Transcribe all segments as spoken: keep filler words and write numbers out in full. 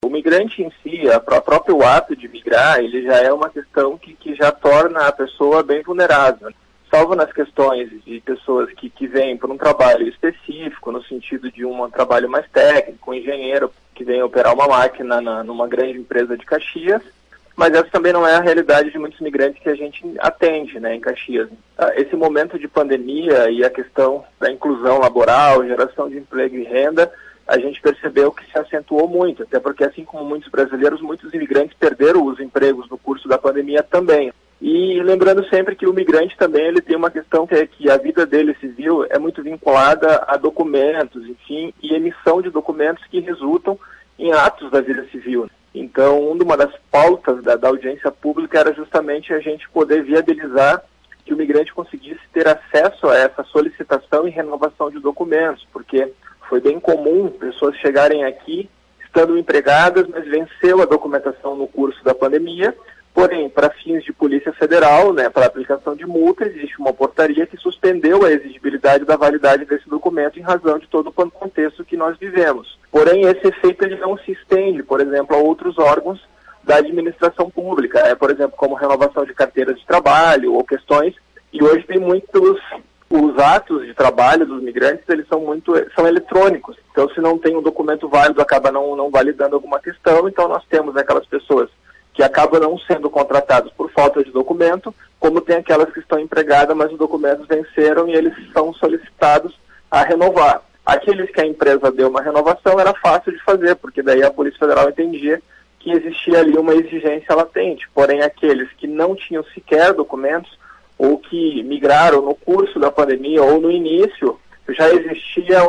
O migrante em si, a pró- próprio ato de migrar, ele já é uma questão que, que já torna a pessoa bem vulnerável. Salvo nas questões de pessoas que, que vêm por um trabalho específico, no sentido de um trabalho mais técnico, um engenheiro que vem operar uma máquina na, numa grande empresa de Caxias, mas essa também não é a realidade de muitos migrantes que a gente atende, né, em Caxias. Esse momento de pandemia e a questão da inclusão laboral, geração de emprego e renda, a gente percebeu que se acentuou muito, até porque, assim como muitos brasileiros, muitos imigrantes perderam os empregos no curso da pandemia também. E lembrando sempre que o migrante também ele tem uma questão que é que a vida dele civil é muito vinculada a documentos, enfim, e emissão de documentos que resultam em atos da vida civil. Então, uma das pautas da, da audiência pública era justamente a gente poder viabilizar que o migrante conseguisse ter acesso a essa solicitação e renovação de documentos, porque foi bem comum pessoas chegarem aqui estando empregadas, mas venceu a documentação no curso da pandemia. Porém, para fins de Polícia Federal, né, para aplicação de multa, existe uma portaria que suspendeu a exigibilidade da validade desse documento em razão de todo o contexto que nós vivemos. Porém, esse efeito ele não se estende, por exemplo, a outros órgãos da administração pública, né, por exemplo, como renovação de carteiras de trabalho ou questões, e hoje tem muitos... Os atos de trabalho dos migrantes, eles são muito, são eletrônicos. Então, se não tem um documento válido, acaba não, não validando alguma questão. Então, nós temos aquelas pessoas que acabam não sendo contratadas por falta de documento, como tem aquelas que estão empregadas, mas os documentos venceram e eles são solicitados a renovar. Aqueles que a empresa deu uma renovação era fácil de fazer, porque daí a Polícia Federal entendia que existia ali uma exigência latente. Porém, aqueles que não tinham sequer documentos, ou que migraram no curso da pandemia ou no início, já existia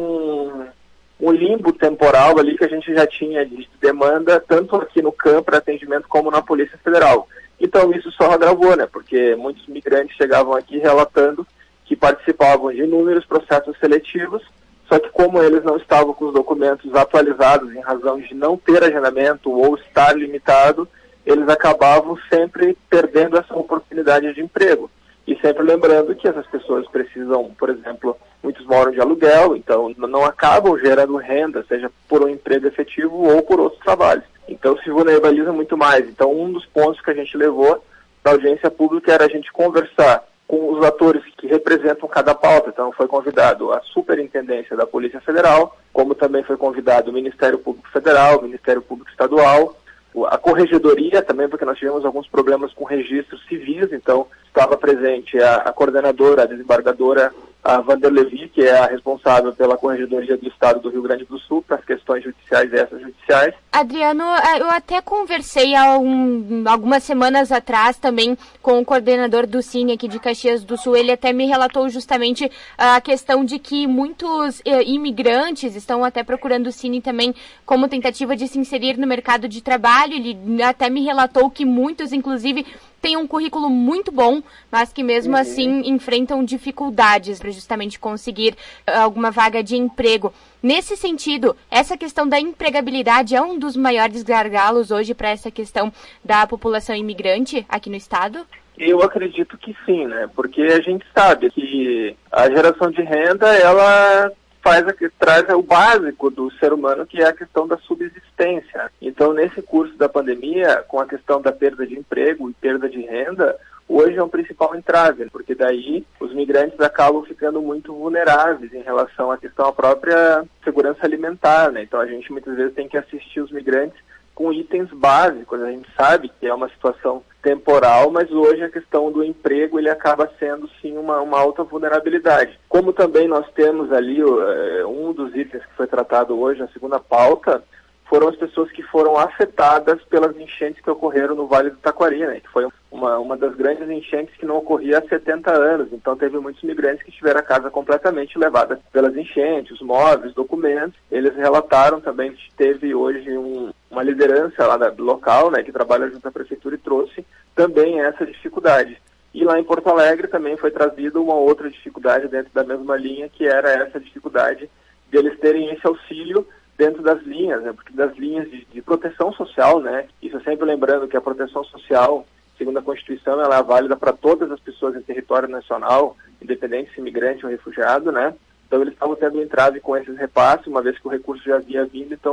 um, um limbo temporal ali que a gente já tinha de demanda, tanto aqui no campo para atendimento como na Polícia Federal. Então isso só agravou, né? Porque muitos migrantes chegavam aqui relatando que participavam de inúmeros processos seletivos, só que como eles não estavam com os documentos atualizados em razão de não ter agendamento ou estar limitado, eles acabavam sempre perdendo essa oportunidade de emprego. E sempre lembrando que essas pessoas precisam, por exemplo, muitos moram de aluguel, então não acabam gerando renda, seja por um emprego efetivo ou por outros trabalhos. Então se vulnerabiliza muito mais. Então um dos pontos que a gente levou da audiência pública era a gente conversar com os atores que representam cada pauta. Então foi convidado a Superintendência da Polícia Federal, como também foi convidado o Ministério Público Federal, o Ministério Público Estadual, a Corregedoria também, porque nós tivemos alguns problemas com registros civis, então estava presente a, a coordenadora, a desembargadora, a Vanderlevi, que é a responsável pela Corregedoria do Estado do Rio Grande do Sul, para as questões judiciais e extrajudiciais. Adriano, eu até conversei há um, algumas semanas atrás também com o coordenador do Cine aqui de Caxias do Sul. Ele até me relatou justamente a questão de que muitos eh, imigrantes estão até procurando o Cine também como tentativa de se inserir no mercado de trabalho. Ele até me relatou que muitos, inclusive, têm um currículo muito bom, mas que mesmo uhum. assim enfrentam dificuldades para justamente conseguir uh, alguma vaga de emprego. Nesse sentido, essa questão da empregabilidade é um dos maiores gargalos hoje para essa questão da população imigrante aqui no estado? Eu acredito que sim, né? Porque a gente sabe que a geração de renda, ela faz a, traz o básico do ser humano, que é a questão da subsistência. Então, nesse curso da pandemia, com a questão da perda de emprego e perda de renda, hoje é um principal entrave, porque daí os migrantes acabam ficando muito vulneráveis em relação à questão da própria segurança alimentar, né? Então, a gente muitas vezes tem que assistir os migrantes com itens básicos. A gente sabe que é uma situação temporal, mas hoje a questão do emprego ele acaba sendo sim uma, uma alta vulnerabilidade. Como também nós temos ali uh, um dos itens que foi tratado hoje, a segunda pauta, foram as pessoas que foram afetadas pelas enchentes que ocorreram no Vale do Taquari, né? Que foi uma, uma das grandes enchentes que não ocorria há setenta anos. Então teve muitos migrantes que tiveram a casa completamente levada pelas enchentes, os móveis, documentos. Eles relataram também que teve hoje um, uma liderança lá da, local, né, que trabalha junto à prefeitura e trouxe também essa dificuldade. E lá em Porto Alegre também foi trazida uma outra dificuldade dentro da mesma linha, que era essa dificuldade de eles terem esse auxílio dentro das linhas, né, porque das linhas de, de proteção social, né, isso sempre lembrando que a proteção social, segundo a Constituição, ela é válida para todas as pessoas em território nacional, independente se imigrante ou refugiado, né, então eles estavam tendo um entrave com esses repasses, uma vez que o recurso já havia vindo, então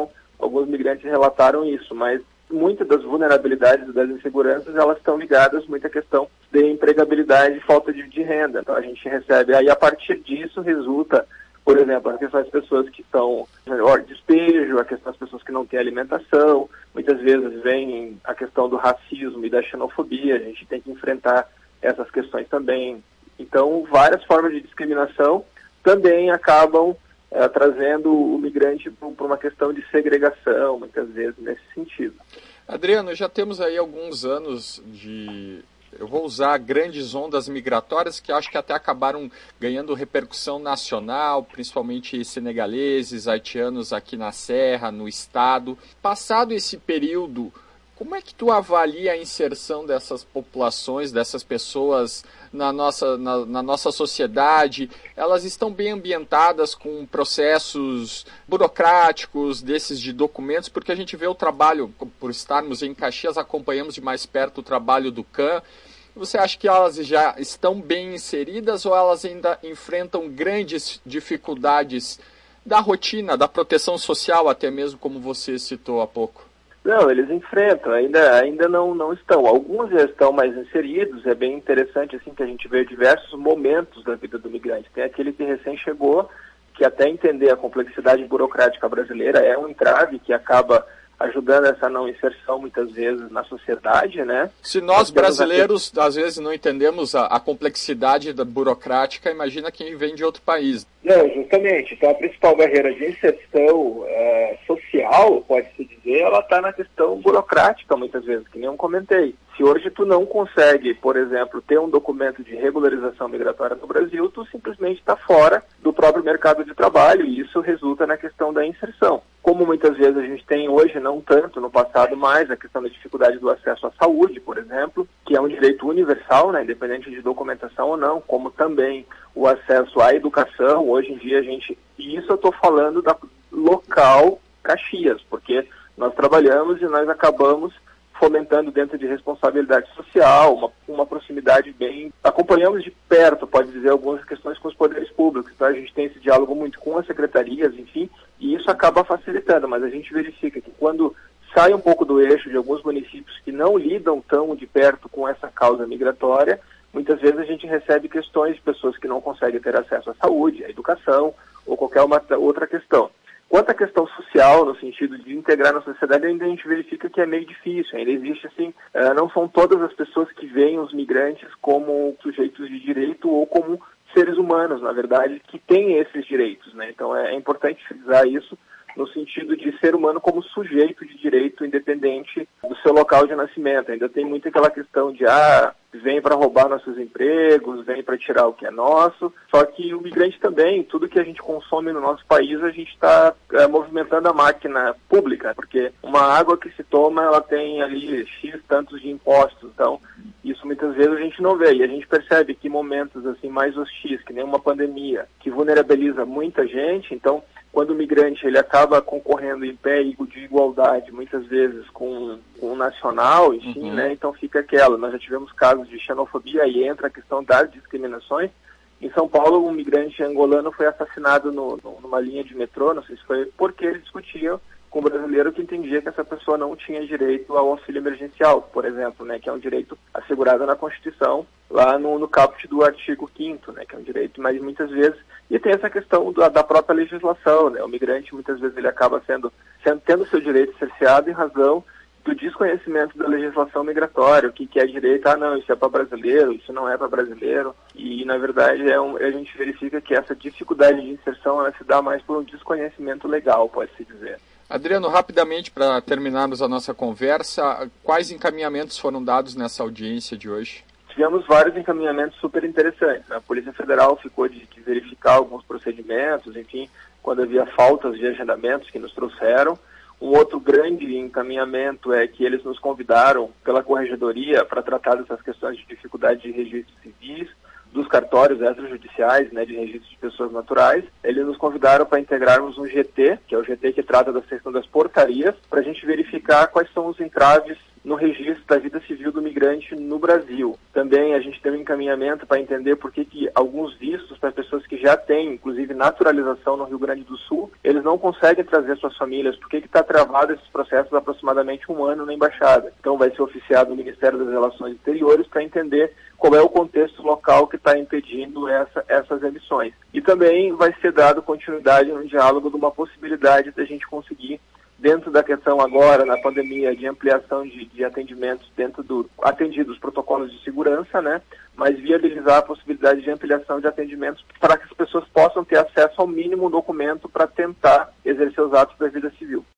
alguns migrantes relataram isso, mas muitas das vulnerabilidades e das inseguranças, elas estão ligadas muito à questão de empregabilidade e falta de, de renda. Então a gente recebe, aí a partir disso resulta, por exemplo, a questão das pessoas que estão em despejo, a questão das pessoas que não têm alimentação, muitas vezes vem a questão do racismo e da xenofobia, a gente tem que enfrentar essas questões também. Então, várias formas de discriminação também acabam é, trazendo o migrante para uma questão de segregação, muitas vezes, nesse sentido. Adriano, já temos aí alguns anos de, eu vou usar grandes ondas migratórias que acho que até acabaram ganhando repercussão nacional, principalmente senegaleses, haitianos aqui na Serra, no estado. Passado esse período, como é que tu avalia a inserção dessas populações, dessas pessoas na nossa, na, na nossa sociedade? Elas estão bem ambientadas com processos burocráticos, desses de documentos, porque a gente vê o trabalho, por estarmos em Caxias, acompanhamos de mais perto o trabalho do C A M. Você acha que elas já estão bem inseridas ou elas ainda enfrentam grandes dificuldades da rotina, da proteção social, até mesmo como você citou há pouco? Não, eles enfrentam, ainda, ainda não, não estão. Alguns já estão mais inseridos, é bem interessante assim que a gente vê diversos momentos da vida do migrante. Tem aquele que recém chegou, que até entender a complexidade burocrática brasileira é um entrave que acaba ajudando essa não inserção muitas vezes na sociedade, né? Se nós brasileiros aqui, às vezes não entendemos a, a complexidade da burocrática, imagina quem vem de outro país. Não, justamente. Então a principal barreira de inserção é, social, pode-se dizer, ela está na questão burocrática muitas vezes, que nem eu comentei. Se hoje tu não consegue, por exemplo, ter um documento de regularização migratória no Brasil, tu simplesmente está fora do próprio mercado de trabalho e isso resulta na questão da inserção. Como muitas vezes a gente tem hoje, não tanto, no passado mais, a questão da dificuldade do acesso à saúde, por exemplo, que é um direito universal, né, independente de documentação ou não, como também o acesso à educação. Hoje em dia a gente, e isso eu estou falando da local Caxias, porque nós trabalhamos e nós acabamos fomentando dentro de responsabilidade social, uma, uma proximidade bem... Acompanhamos de perto, pode dizer, algumas questões com os poderes públicos, então a gente tem esse diálogo muito com as secretarias, enfim, e isso acaba facilitando, mas a gente verifica que quando sai um pouco do eixo de alguns municípios que não lidam tão de perto com essa causa migratória, muitas vezes a gente recebe questões de pessoas que não conseguem ter acesso à saúde, à educação ou qualquer uma outra questão. Quanto à questão social, no sentido de integrar na sociedade, ainda a gente verifica que é meio difícil. Ainda existe, assim, não são todas as pessoas que veem os migrantes como sujeitos de direito ou como seres humanos, na verdade, que têm esses direitos, né? Então é importante frisar isso no sentido de ser humano como sujeito de direito independente do seu local de nascimento. Ainda tem muito aquela questão de, ah, vem para roubar nossos empregos, vem para tirar o que é nosso, só que o migrante também, tudo que a gente consome no nosso país, a gente está é, movimentando a máquina pública, porque uma água que se toma, ela tem ali X tantos de impostos, então isso muitas vezes a gente não vê, e a gente percebe que momentos assim mais hostis, que nem uma pandemia, que vulnerabiliza muita gente, então quando o migrante ele acaba concorrendo em pé de igualdade, muitas vezes com, com o nacional, enfim, uhum. né? Então fica aquela. Nós já tivemos casos de xenofobia e entra a questão das discriminações. Em São Paulo, um migrante angolano foi assassinado no, no, numa linha de metrô, não sei se foi porque ele discutia com o brasileiro que entendia que essa pessoa não tinha direito ao auxílio emergencial, por exemplo, né, que é um direito assegurado na Constituição, lá no, no caput do artigo quinto, né, que é um direito, mas muitas vezes, e tem essa questão da, da própria legislação, né, o migrante muitas vezes ele acaba sendo, sendo tendo seu direito cerceado em razão do desconhecimento da legislação migratória, o que, que é direito, ah não, isso é para brasileiro, isso não é para brasileiro, e na verdade é um, a gente verifica que essa dificuldade de inserção ela se dá mais por um desconhecimento legal, pode-se dizer. Adriano, rapidamente, para terminarmos a nossa conversa, quais encaminhamentos foram dados nessa audiência de hoje? Tivemos vários encaminhamentos super interessantes. A Polícia Federal ficou de, de verificar alguns procedimentos, enfim, quando havia faltas de agendamentos que nos trouxeram. Um outro grande encaminhamento é que eles nos convidaram pela Corregedoria para tratar dessas questões de dificuldade de registros civis, dos cartórios extrajudiciais, né, de registro de pessoas naturais. Eles nos convidaram para integrarmos um G T, que é o G T que trata da questão das portarias, para a gente verificar quais são os entraves no registro da vida civil do migrante no Brasil. Também a gente tem um encaminhamento para entender por que que alguns vistos para pessoas que já têm, inclusive, naturalização no Rio Grande do Sul, eles não conseguem trazer suas famílias, por que que está travado esses processos há aproximadamente um ano na Embaixada. Então vai ser oficiado no Ministério das Relações Exteriores para entender qual é o contexto local que está impedindo essa, essas emissões. E também vai ser dado continuidade no diálogo de uma possibilidade da gente conseguir, dentro da questão agora, na pandemia, de ampliação de, de atendimentos dentro do, atendidos protocolos de segurança, né, mas viabilizar a possibilidade de ampliação de atendimentos para que as pessoas possam ter acesso ao mínimo documento para tentar exercer os atos da vida civil.